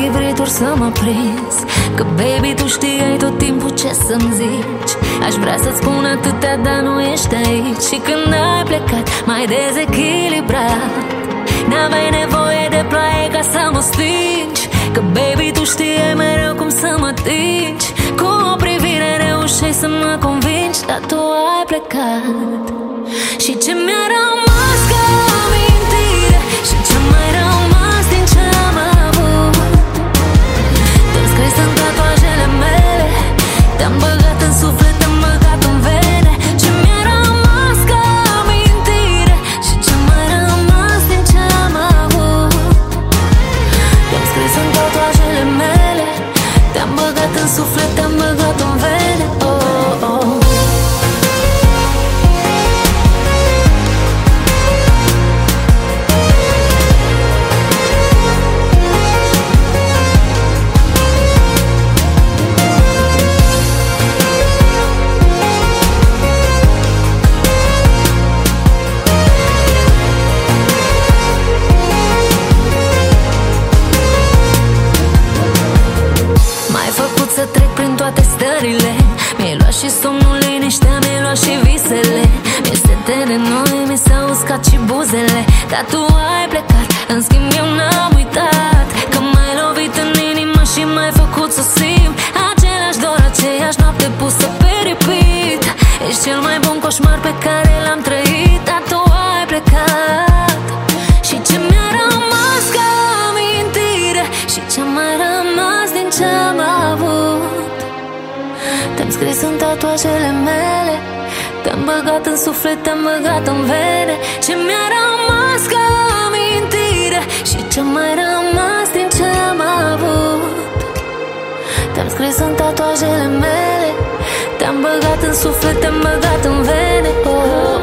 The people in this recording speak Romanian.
chivrituri să mă prins, că baby tu știai tot timpul ce să-mi zici. Aș vrea să-ți spun atâtea, dar nu ești aici. Și când ai plecat mai dezechilibrat, n-aveai nevoie de ploaie ca să mă stingi, că baby tu știai mereu cum să mă atingi. Cu o privire reușeai să mă convingi, dar tu ai plecat. Și ce mi-a rămas ca amintire, și ce mai rămas din ce am avut, te-am scris în tatuajele mele, te-am băgat în suflet, te-am băgat în vene. Ce mi-a rămas ca amintire, și ce mai rămas din ce am avut, te-am scris în tatuajele mele, te-am băgat în suflet, te-am băgat în vene. Oh, oh. Să trec prin toate stările, mi-ai luat și somnul, liniștea, mi-ai luat și visele. Mi-e sete de noi, mi s-au uscat și buzele, dar tu ai plecat, în schimb eu n-am uitat, că m-ai lovit în inimă și m-ai făcut să simt același dor, aceeași noapte pusă pe repeat. Ești cel mai bun coșmar pe care l-am trăit, dar tu ai plecat. Și ce mi-a rămas ca amintire, și ce mai rămas din ce am avut, te-am scris în tatuajele mele, te-am băgat în suflet, te-am băgat în vene. Ce mi-a rămas ca amintire, și ce mai rămas din ce am avut, te-am scris în tatuajele mele, te-am băgat în suflet, te-am băgat în vene. Oh.